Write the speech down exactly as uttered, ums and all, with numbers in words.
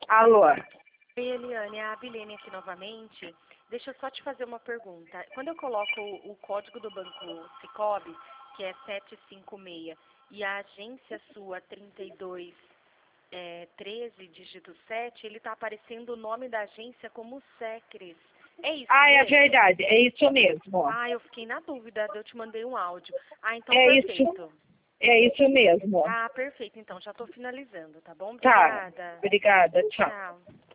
Alô? Oi, Eliane, a Bilene aqui novamente. Deixa eu só te fazer uma pergunta. Quando eu coloco o, o código do Banco Sicoob, que é sete cinco seis, e a agência sua trinta e dois, é, treze, dígito sete, ele está aparecendo o nome da agência como Secres. É isso Ah, é mesmo? verdade, é isso mesmo. Ah, eu fiquei na dúvida, eu te mandei um áudio. Ah, então É perfeito. isso, é isso mesmo. Ah, perfeito, então já estou finalizando, tá bom? Tá, Obrigada. obrigada, tchau. Tchau.